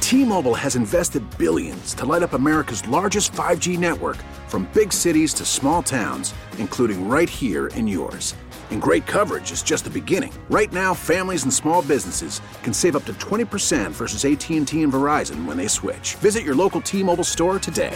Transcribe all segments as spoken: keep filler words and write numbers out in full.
T-Mobile has invested billions to light up America's largest five G network, from big cities to small towns, including right here in yours. And great coverage is just the beginning. Right now, families and small businesses can save up to twenty percent versus A T and T and Verizon when they switch. Visit your local T-Mobile store today.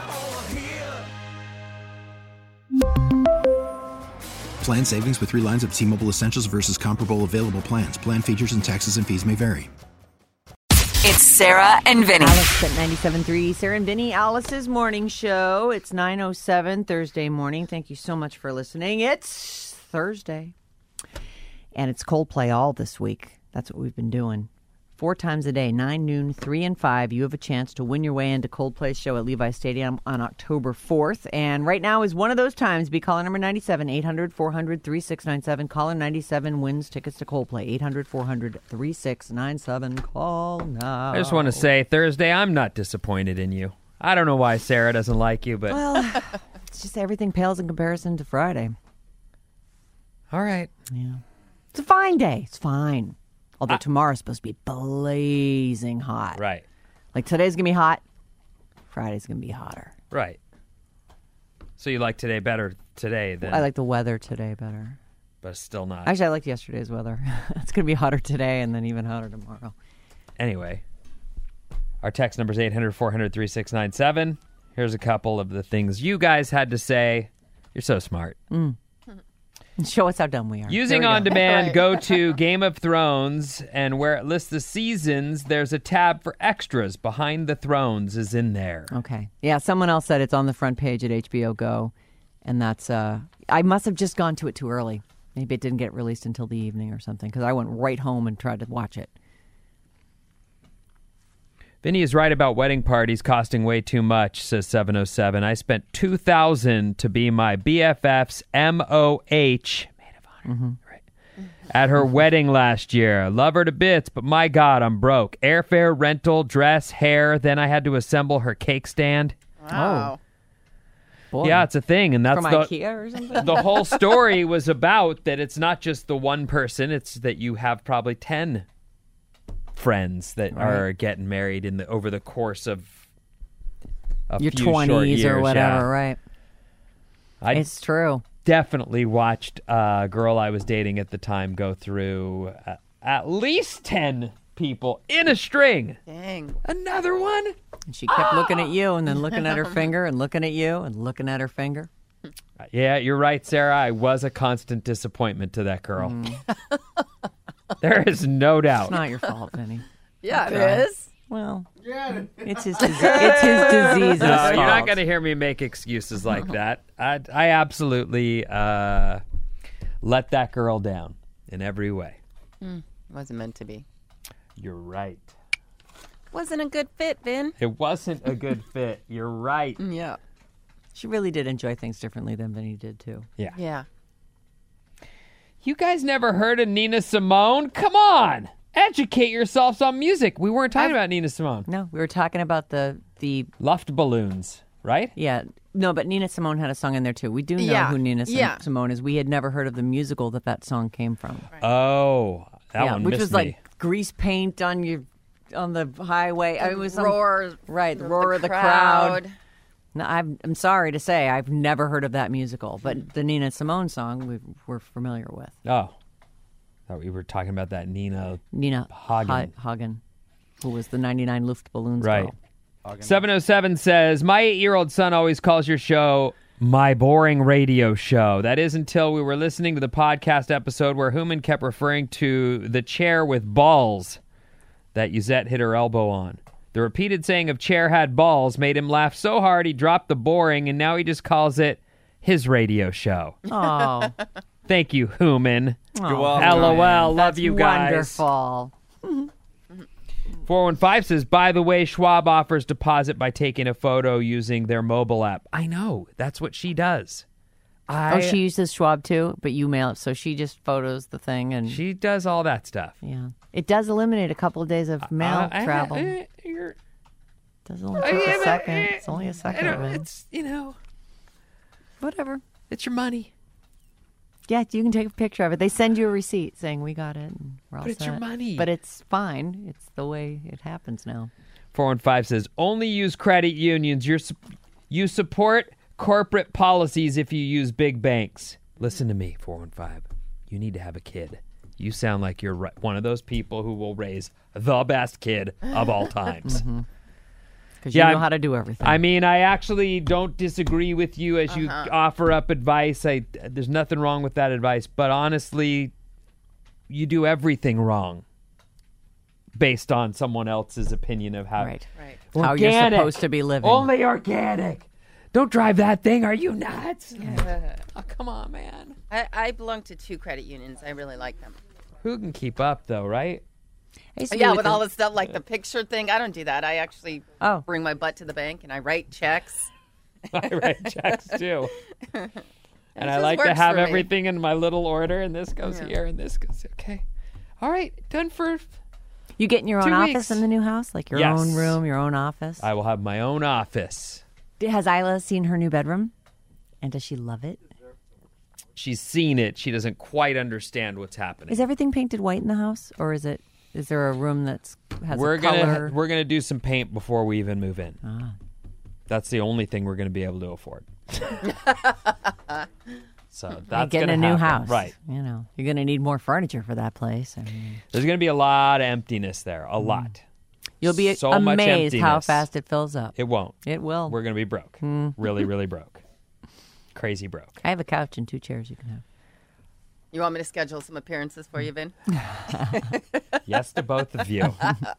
Plan savings with three lines of T-Mobile Essentials versus comparable available plans. Plan features and taxes and fees may vary. It's Sarah and Vinny. Alice at ninety-seven point three. Sarah and Vinny, Alice's morning show. It's nine oh seven Thursday morning. Thank you so much for listening. It's Thursday. And it's Coldplay all this week. That's what we've been doing. Four times a day, nine, noon, three, and five. You have a chance to win your way into Coldplay's show at Levi Stadium on October fourth. And right now is one of those times. Be caller number ninety-seven, eight hundred, four hundred, thirty-six ninety-seven. Caller ninety-seven wins tickets to Coldplay. eight hundred, four hundred, thirty-six ninety-seven. Call now. I just want to say, Thursday, I'm not disappointed in you. I don't know why Sarah doesn't like you, but... Well, it's just everything pales in comparison to Friday. All right. Yeah. It's a fine day. It's fine. Although uh, tomorrow's supposed to be blazing hot. Right. Like today's going to be hot. Friday's going to be hotter. Right. So you like today better today than... I like the weather today better. But still not. Actually, I liked yesterday's weather. It's going to be hotter today and then even hotter tomorrow. Anyway, our text number is eight hundred, four hundred, thirty-six ninety-seven. Here's a couple of the things you guys had to say. You're so smart. Mm. Show us how dumb we are. Using on go. demand, right. Go to Game of Thrones, and where it lists the seasons, there's a tab for extras. Behind the Thrones is in there. Okay. Yeah, someone else said it's on the front page at H B O Go, and that's, uh, I must have just gone to it too early. Maybe it didn't get released until the evening or something, because I went right home and tried to watch it. Vinny is right about wedding parties costing way too much, says seven oh seven. I spent two thousand dollars to be my B F F's M O H, maid of honor, mm-hmm. right, at her wedding last year. Love her to bits, but my God, I'm broke. Airfare, rental, dress, hair, then I had to assemble her cake stand. Wow. Boy. Yeah, it's a thing, and that's From the, IKEA or something? The whole story was about that it's not just the one person, it's that you have probably ten friends that right. are getting married in the over the course of a your few twenties short years, or whatever, yeah. right? I it's true. Definitely watched a girl I was dating at the time go through uh, at least ten people in a string. Dang. Another one? And she kept ah! looking at you and then looking at her finger and looking at you and looking at her finger. Yeah, you're right, Sarah. I was a constant disappointment to that girl. Mm. There is no doubt. It's not your fault, Vinny. Yeah, it is. Well, it's his, it's his disease's No, fault. You're not going to hear me make excuses like that. I, I absolutely uh, let that girl down in every way. Mm, wasn't meant to be. You're right. Wasn't a good fit, Vin. It wasn't a good fit. You're right. Yeah. She really did enjoy things differently than Vinny did, too. Yeah. Yeah. You guys never heard of Nina Simone? Come on. Educate yourselves on music. We weren't talking I've, about Nina Simone. No, we were talking about the... the Luftballons, right? Yeah. No, but Nina Simone had a song in there, too. We do know yeah. who Nina yeah. Simone is. We had never heard of the musical that that song came from. Right. Oh, that yeah, one which missed was me. like grease paint on your on the highway. I was roar, some, right? The the roar the of the crowd. crowd. No, I'm I'm sorry to say I've never heard of that musical, but the Nina Simone song we we're familiar with. Oh, thought we were talking about that Nina Nina Hagen, ha- Hagen who was the ninety-nine Luftballons right. girl. seven oh seven says, my eight-year-old son always calls your show my boring radio show. That is until we were listening to the podcast episode where Human kept referring to the chair with balls that Yuzette hit her elbow on. The repeated saying of chair had balls made him laugh so hard he dropped the boring, and now he just calls it his radio show. Oh. Thank you, Human. You're welcome. LOL. Love That's you guys. Wonderful. four one five says, by the way, Schwab offers deposit by taking a photo using their mobile app. I know. That's what she does. I, oh, she uses Schwab too, but you mail it. So she just photos the thing. and She does all that stuff. Yeah. It does eliminate a couple of days of mail uh, travel. I, I, you're, does only take uh, a second. Uh, it's only a second of it. It's, you know. Whatever. It's your money. Yeah, you can take a picture of it. They send you a receipt saying we got it. And we're all But it's your set. money. But it's fine. It's the way it happens now. four one five says, only use credit unions. You're, su- you support corporate policies if you use big banks. Listen to me, four one five. You need to have a kid. You sound like you're right, one of those people who will raise the best kid of all times. Mm-hmm. Because Yeah, you know I'm- how to do everything. I mean, I actually don't disagree with you as you offer up advice. I, there's nothing wrong with that advice. But honestly, you do everything wrong based on someone else's opinion of how, right. Right. How you're Organic. supposed to be living. Only organic. Don't drive that thing. Are you nuts? Oh, come on, man. I, I belong to two credit unions. I really like them. Who can keep up, though, right? I used to Yeah, be with the- all the stuff like the picture thing. I don't do that. I actually Oh. bring my butt to the bank and I write checks. I write checks, too. And I just like to works have for me. everything in my little order, and this goes Yeah. here, and this goes... Okay. All right. Done for... You get in your own Two office weeks. in the new house? Like your Yes. own room, your own office? I will have my own office. Has Isla seen her new bedroom? And does she love it? She's seen it. She doesn't quite understand what's happening. Is everything painted white in the house? Or is it? Is there a room that's has we're a gonna color? we're gonna do some paint before we even move in. Ah. That's the only thing we're gonna be able to afford. So Like that's getting gonna a new happen. house. Right? You know, you're going to need more furniture for that place. I mean, There's gonna be a lot of emptiness there. A lot. you'll be So much amazed how emptiness. fast it fills up. It won't. It will. We're gonna be broke. Really, really broke. Crazy broke. I have a couch and two chairs you can have. You want me to schedule some appearances for you, Vin? Yes to both of you.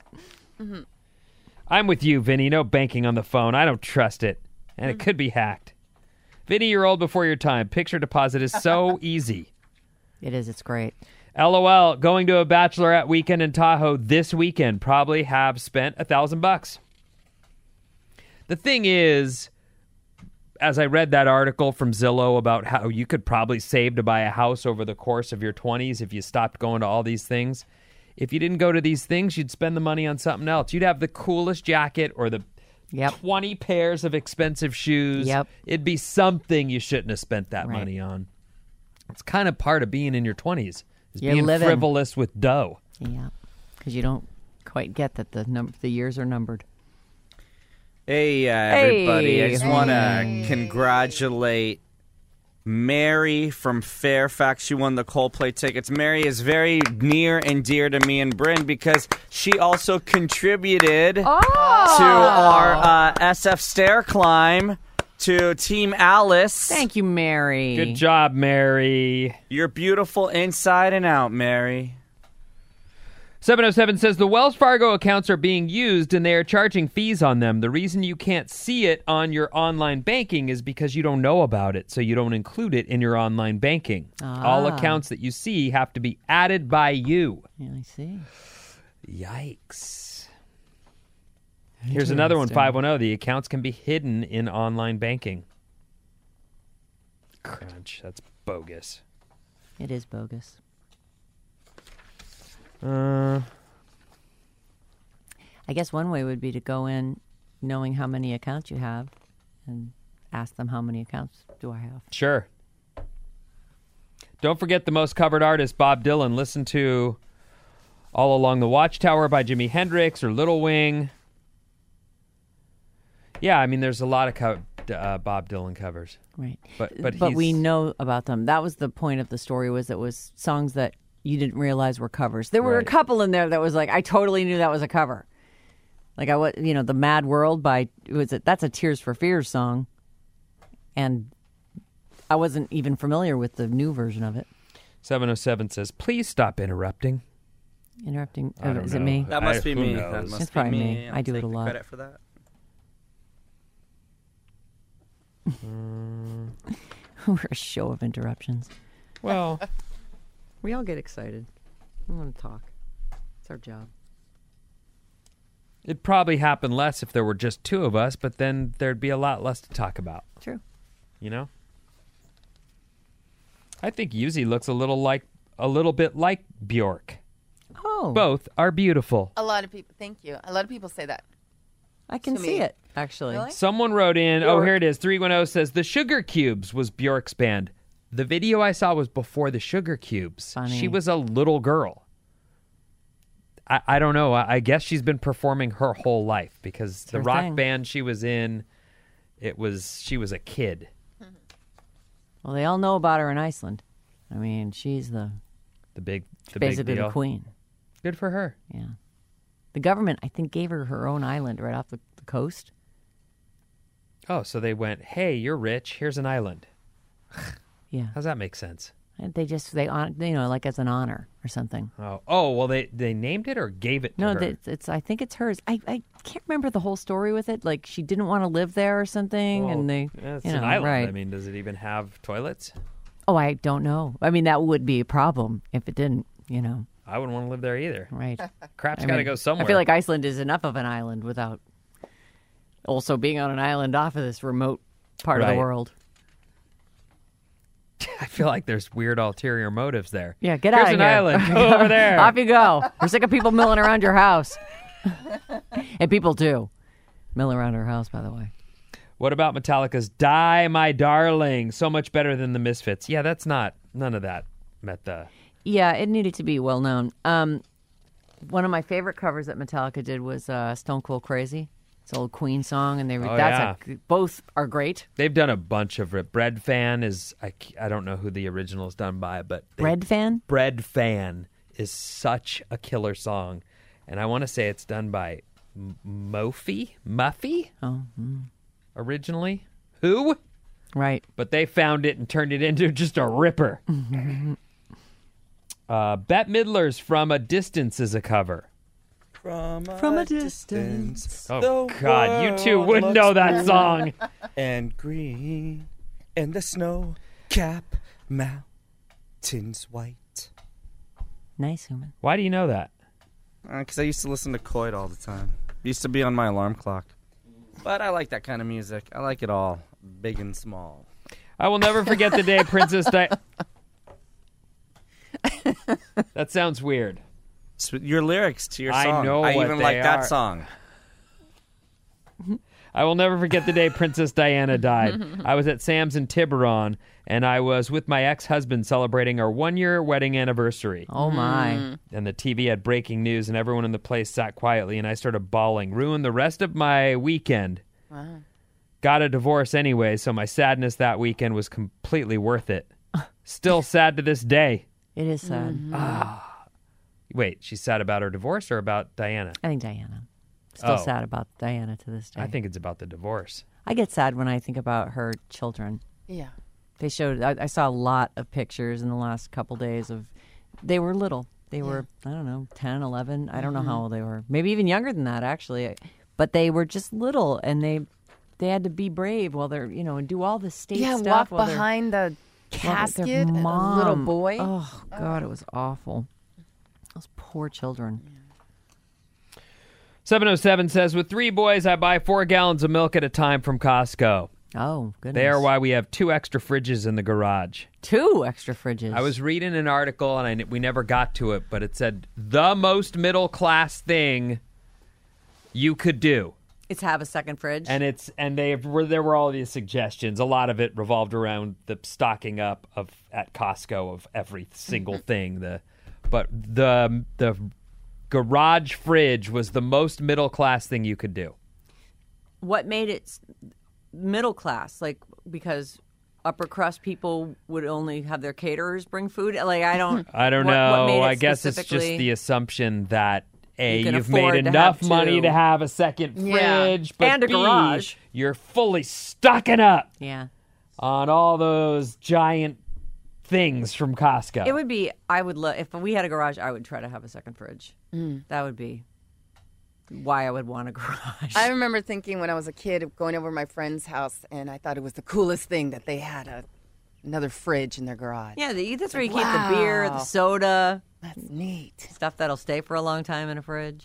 I'm with you, Vinny. No banking on the phone. I don't trust it. And it could be hacked. Vinny, you're old before your time. Picture deposit is so easy. It is. It's great. LOL, going to a bachelorette weekend in Tahoe this weekend. Probably have spent a thousand bucks. The thing is, as I read that article from Zillow about how you could probably save to buy a house over the course of your twenties if you stopped going to all these things. If you didn't go to these things, you'd spend the money on something else. You'd have the coolest jacket or the Yep. twenty pairs of expensive shoes. Yep. It'd be something you shouldn't have spent that Right. money on. It's kind of part of being in your twenties, is You're being living. frivolous with dough. Yeah. Because you don't quite get that the num- the years are numbered. Hey, uh, everybody. I Hey. just want to congratulate Mary from Fairfax. She won the Coldplay tickets. Mary is very near and dear to me and Bryn because she also contributed to our uh, S F Stair Climb to Team Alice. Thank you, Mary. Good job, Mary. You're beautiful inside and out, Mary. seven oh seven says the Wells Fargo accounts are being used and they are charging fees on them. The reason you can't see it on your online banking is because you don't know about it, so you don't include it in your online banking. All Ah. accounts that you see have to be added by you. Yeah, I see. Yikes. Here's another one, five one zero. The accounts can be hidden in online banking. Crunch. That's bogus. It is bogus. Uh, I guess one way would be to go in knowing how many accounts you have and ask them how many accounts do I have. Sure. Don't forget the most covered artist, Bob Dylan. Listen to All Along the Watchtower by Jimi Hendrix or Little Wing. Yeah, I mean, there's a lot of co- uh, Bob Dylan covers. Right. But but, But we he's- know about them. That was the point of the story, was it was songs that you didn't realize were covers. There were Right. a couple in there that was like, I totally knew that was a cover. Like I was, you know, the Mad World by, was it? That's a Tears for Fears song. And I wasn't even familiar with the new version of it. seven oh seven says, please stop interrupting. Interrupting. I uh, don't is it know. me? That must I- be who me. knows? That must It's be probably me. me. I'll I do it take a the lot. Credit for that. We're a show of interruptions. Well, We all get excited. We want to talk. It's our job. it'd probably happen less if there were just two of us, but then there'd be a lot less to talk about, True. you know? I think Yuzi looks a little like a little bit like Bjork. Oh. Both are beautiful. A lot of people, thank you. A lot of people say that. I can to see me. it, actually. Really? Someone wrote in, oh, Bjork. here it is, three one zero says, The Sugar Cubes was Bjork's band. The video I saw was before the Sugar Cubes. Funny. She was a little girl. I, I don't know. I, I guess she's been performing her whole life because the her rock thing. band she was in, it was she was a kid. Well, they all know about her in Iceland. I mean, she's the The big, the basically big deal. the queen. Good for her. Yeah. The government, I think, gave her her own island right off the, the coast. Oh, so they went, hey, you're rich. Here's an island. Yeah. How's that make sense? And they just, they hon- you know, like as an honor or something. Oh, oh well, they, they named it or gave it to No, her? it's, it's, I think it's hers. I, I can't remember the whole story with it. Like, she didn't want to live there or something. Well, and they, yeah, it's you know, an island. right. I mean, does it even have toilets? Oh, I don't know. I mean, that would be a problem if it didn't, you know. I wouldn't want to live there either. Right. Crap's I got to mean, go somewhere. I feel like Iceland is enough of an island without also being on an island off of this remote part of Right. the world. I feel like there's weird ulterior motives there. Yeah, get Here's out of an here. island. Go over there. Off you go. We're sick of people milling around your house. And people do mill around our house, by the way. What about Metallica's Die My Darling? So much better than the Misfits. Yeah, that's not, none of that met the... Yeah, it needed to be well known. Um, one of my favorite covers that Metallica did was uh, Stone Cold Crazy. It's an old Queen song, and they Oh, that's a, both are great. They've done a bunch of it. Bread Fan is, I, c- I don't know who the original is done by, but... they- Bread Fan? Bread Fan is such a killer song. And I want to say it's done by M- Mophie? Muffy? Oh, mm, Originally. Who? right. But they found it and turned it into just a ripper. uh, Bette Midler's From a Distance is a cover. From a, From a distance. distance. Oh, the God. You two world wouldn't looks know that blue song. And green, and the snow cap mountains white. Nice, human. Why do you know that? Because I used to listen to Coit all the time. Used to be on my alarm clock. But I like that kind of music. I like it all, big and small. I will never forget the day Princess Di... That sounds weird. It's your lyrics to your I song. know I what even they like that are. song. I will never forget the day Princess Diana died. I was at Sam's in Tiburon, and I was with my ex-husband celebrating our one-year wedding anniversary. Oh, my. And the T V had breaking news, and everyone in the place sat quietly, and I started bawling. Ruined the rest of my weekend. Wow. Got a divorce anyway, so my sadness that weekend was completely worth it. Still sad to this day. It is sad. Wait, she's sad about her divorce or about Diana? I think Diana. Still Oh. sad about Diana to this day. I think it's about the divorce. I get sad when I think about her children. Yeah. They showed, I, I saw a lot of pictures in the last couple days of, they were little. They were, I don't know, ten, eleven. I don't know how old they were. Maybe even younger than that, actually. But they were just little, and they they had to be brave while they're, you know, and do all the state Yeah, stuff. walk while they're- behind the while their casket, a little mom- boy. Oh, God, it was awful. Those poor children. seven oh seven says, with three boys, I buy four gallons of milk at a time from Costco. Oh, goodness. They are why we have two extra fridges in the garage. Two extra fridges. I was reading an article, and I, we never got to it, but it said, the most middle-class thing you could do. It's have a second fridge. And it's and they were there were all these suggestions. A lot of it revolved around the stocking up of at Costco of every single thing. The but the the garage fridge was the most middle class thing you could do. What made it s- middle class? Like, because upper crust people would only have their caterers bring food? Like, I don't... I don't what- know. what made it I guess it's just specifically- the assumption that A, You can you've made afford to enough have money two. to have a second Yeah. fridge, but And a B, garage. you're fully stocking up Yeah. on all those giant things from Costco. It would be, I would love, if we had a garage, I would try to have a second fridge. That would be why I would want a garage. I remember thinking when I was a kid going over to my friend's house, and I thought it was the coolest thing that they had a, another fridge in their garage. yeah, the, that's where you keep the beer, the Wow. soda, That's neat. stuff that'll stay for a long time in a fridge.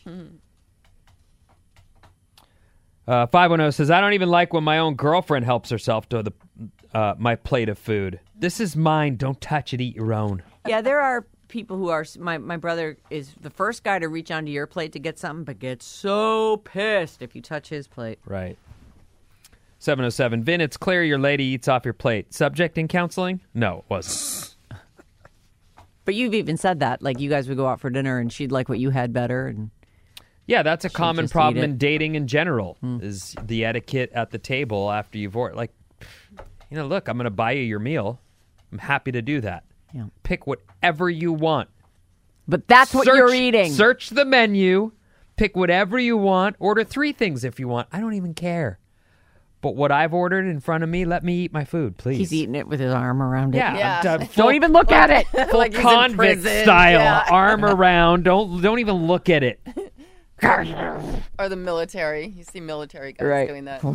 Uh, five one zero says, I don't even like when my own girlfriend helps herself to the uh, my plate of food. This is mine. Don't touch it. Eat your own. Yeah, there are people who are. My, my brother is the first guy to reach onto your plate to get something, but gets so pissed if you touch his plate. Right. seven oh seven, Vin, it's clear your lady eats off your plate. Subject in counseling? No, it wasn't. But you've even said that. Like, you guys would go out for dinner and she'd like what you had better. And Yeah, that's a She'd common just problem eat it. in dating in general, Hmm. is the etiquette at the table after you've ordered. Like, you know, look, I'm going to buy you your meal. I'm happy to do that. Yeah. Pick whatever you want. But that's what Search- you're eating. Search the menu. Pick whatever you want. Order three things if you want. I don't even care. But what I've ordered in front of me, let me eat my food, please. He's eating it with his arm around it. Yeah. Yeah. I'm done. Full- Don't even look at it. Full Like he's in convict prison. style, Yeah. arm around. Don't don't even look at it. Or the military. You see military guys Right. doing that.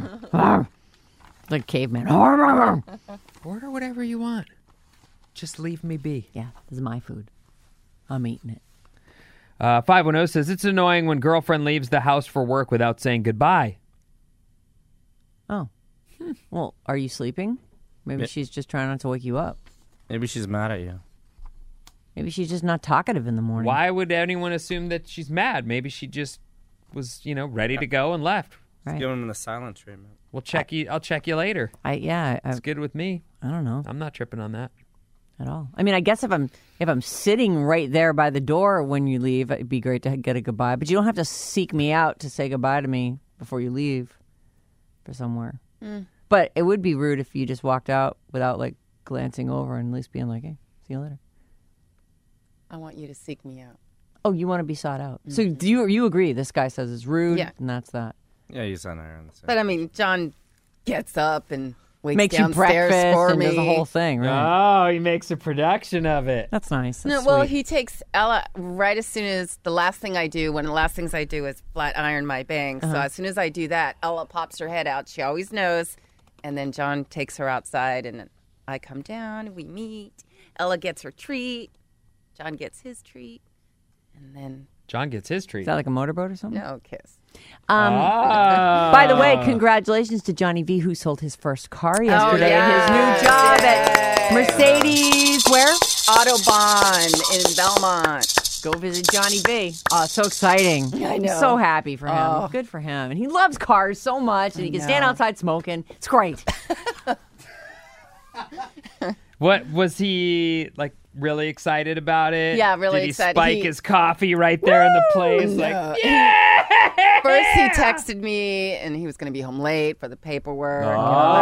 Like caveman. Order whatever you want. Just leave me be. Yeah, this is my food. I'm eating it. Uh, five one zero says, it's annoying when girlfriend leaves the house for work without saying goodbye. Oh. Well, are you sleeping? Maybe Yeah. she's just trying not to wake you up. Maybe she's mad at you. Maybe she's just not talkative in the morning. Why would anyone assume that she's mad? Maybe she just was, you know, ready to go and left. Right. Give him the silent treatment. We'll check you. I'll check you later. I yeah, I, It's good with me. I don't know I'm not tripping on that. at all. I mean, I guess if I'm if I'm sitting right there by the door when you leave, it'd be great to get a goodbye. But you don't have to seek me out to say goodbye to me before you leave for somewhere. But it would be rude if you just walked out without like glancing over and at least being like, "Hey, see you later." I want you to seek me out. Oh, you want to be sought out. So do you you agree? This guy says it's rude, Yeah. and that's that. Yeah, you sound her on the same. But I mean, John gets up and waits Makes you downstairs breakfast for and me. does the whole thing, right? Oh, he makes a production of it. That's nice. No, That's well, sweet. he takes Ella right as soon as the last thing I do. One of the last things I do is flat iron my bangs. Uh-huh. So as soon as I do that, Ella pops her head out. She always knows. And then John takes her outside, and I come down, and we meet. Ella gets her treat. John gets his treat. And then, John gets his treat. Is that like a motorboat or something? no, kiss. Um, Ah. By the way, congratulations to Johnny V, who sold his first car yesterday. yes. His new job at Yay. Mercedes. Where? Autobahn in Belmont. Go visit Johnny V. Oh, so exciting. I I'm know. so happy for him. Oh. Good for him. And he loves cars so much, and he can stand know. outside smoking. It's great. What was he like? Really excited about it? Yeah, really Did he excited. Spike He- his coffee right there in the place. Like, No. yeah. First, he texted me, and he was going to be home late for the paperwork and all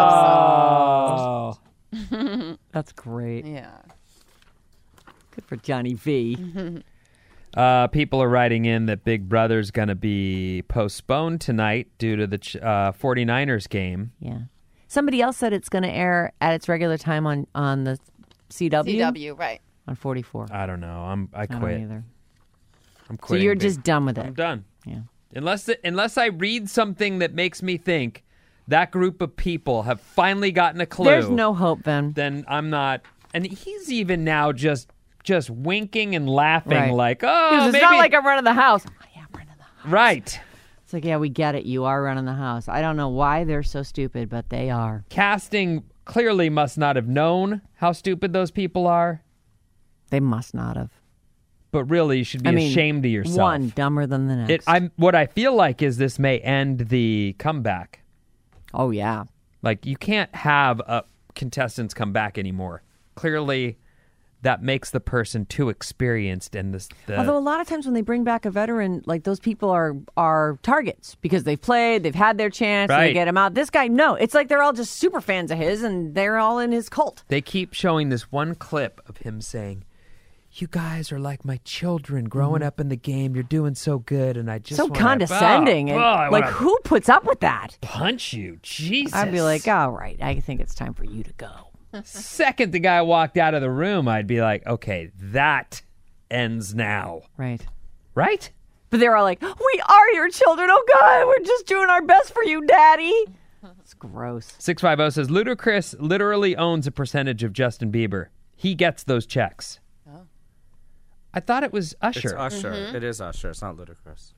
that stuff. Oh. That's great. So, yeah. Good for Johnny V. Uh, people are writing in that Big Brother's going to be postponed tonight due to the ch- uh, 49ers game. Yeah. Somebody else said it's going to air at its regular time on, on the C W. C W, right. On forty-four. I don't know. I'm. I I don't quit. either. I'm So quitting. you're Big- just done with it. I'm done. Yeah. Unless it, unless I read something that makes me think that group of people have finally gotten a clue. There's no hope, Ben. Then I'm not. And he's even now just just winking and laughing Right. like, oh, 'Cause it's maybe not like I'm running the house. Oh, yeah, I'm running the house. right. It's like, yeah, we get it. You are running the house. I don't know why they're so stupid, but they are. Casting clearly must not have known how stupid those people are. They must not have. But really, you should be I mean, ashamed of yourself. One dumber than the next. It, I'm. What I feel like is this may end the comeback. oh yeah. Like you can't have uh, contestants come back anymore. Clearly, that makes the person too experienced, and this. The, Although a lot of times when they bring back a veteran, like those people are are targets because they've played, they've had their chance, and they Right. get him out. This guy, no, it's like they're all just super fans of his, and they're all in his cult. they keep showing this one clip of him saying, "You guys are like my children growing up in the game. You're doing so good, and I just so wanna, condescending, oh, and oh, I like wanna who puts up with that? punch you, Jesus." I'd be like, all right, I think it's time for you to go. Second the guy walked out of the room, I'd be like, okay, that ends now, Right. right? But they're all like, we are your children. Oh, God, we're just doing our best for you, Daddy. It's gross. six five zero says, Ludacris literally owns a percentage of Justin Bieber. He gets those checks. Oh. I thought it was It's Usher. Usher. It is Usher. It's not Ludacris.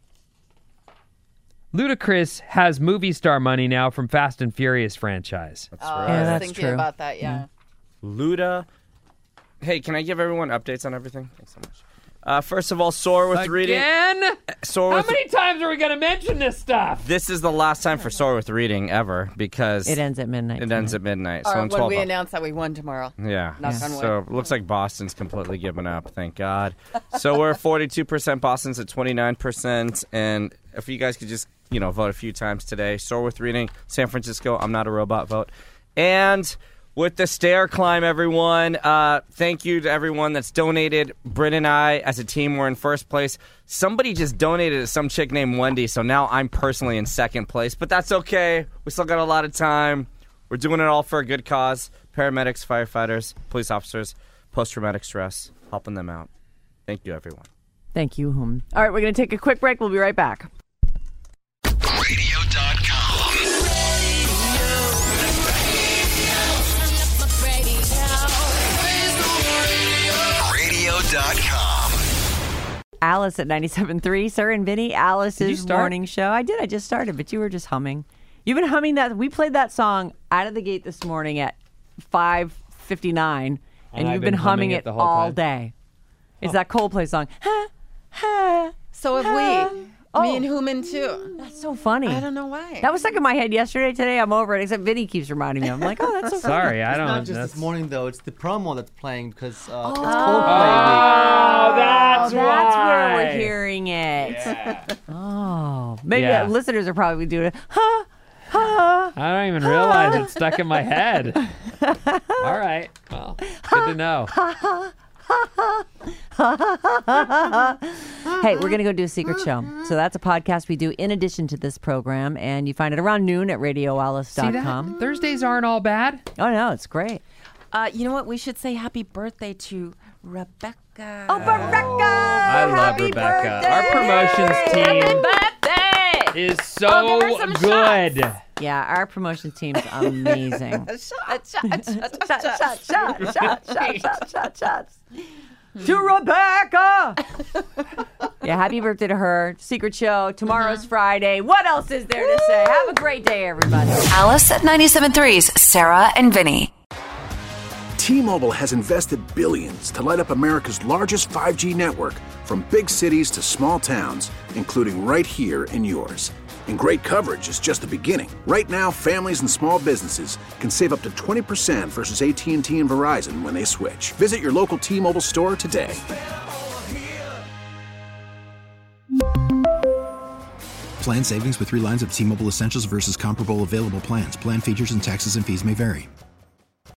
Ludacris has movie star money now from Fast and Furious franchise. That's Oh, right. I Yeah, was that's thinking true. about that, yeah. Luda. Hey, can I give everyone updates on everything? Thanks so much. Uh, first of all, Soar with Reading. Again? Soar How with, many times are we going to mention this stuff? This is the last time for Soar with Reading ever because It ends at midnight. it ends at midnight. Or So in when twelve we hours. announce that we won tomorrow. Yeah. Knock on wood. So it looks like Boston's completely given up. Thank God. So we're forty-two percent. Boston's at twenty-nine percent. And if you guys could just, you know, vote a few times today. Soar with Reading. San Francisco. I'm not a robot. Vote. And with the stair climb, everyone, uh, thank you to everyone that's donated. Bryn and I, as a team, were in first place. Somebody just donated to some chick named Wendy, so now I'm personally in second place. But that's okay. We still got a lot of time. We're doing it all for a good cause. Paramedics, firefighters, police officers, post-traumatic stress, helping them out. Thank you, everyone. Thank you, Hum. All right, we're going to take a quick break. We'll be right back. radio dot com. radio dot com. Alice at ninety-seven point three, Sarah and Vinny, Did you Alice's start? morning show. I did. I just started, but you were just humming. You've been humming that. We played that song out of the gate this morning at five fifty-nine, and, And I've you've been, been humming, humming it it the whole all time. day. It's that Coldplay song. Ha, ha, So have ha. we. Oh, Me and Human, too. that's so funny. I don't know why. That was stuck in my head yesterday. Today, I'm over it, except Vinny keeps reminding me. I'm like, oh, that's so funny. Sorry, I It's don't. not just that's... this morning though; it's the promo that's playing because uh, it's Oh, Coldplay that's Oh, that's where why. we're hearing it. Oh, maybe Yeah. uh, listeners are probably doing it. Ha, ha. I don't even realize it's stuck in my head. All right. Well, good to know. Hey, we're going to go do a secret show. So that's a podcast we do in addition to this program, and you find it around noon at radio alice See dot that? com. Thursdays aren't all bad. Oh, no, it's great. Uh, you know what? We should say happy birthday to Rebecca. Oh, Rebecca! I love Happy Rebecca. birthday! Our promotions team birthday! is Oh, so give her some good. Yeah, our promotions team's amazing. Shot, shot, shot, shot, shot, shot, shot, shot, shot, shot, shot, shots. To Rebecca! Yeah, happy birthday to her. Secret show. Tomorrow's Friday. What else is there to say? Have a great day, everybody. Alice at ninety-seven point three's Sarah and Vinny. T-Mobile has invested billions to light up America's largest five G network, from big cities to small towns, including right here in yours. And great coverage is just the beginning. Right now, families and small businesses can save up to twenty percent versus A T and T and Verizon when they switch. Visit your local T-Mobile store today. Plan savings with three lines of T-Mobile Essentials versus comparable available plans. Plan features and taxes and fees may vary.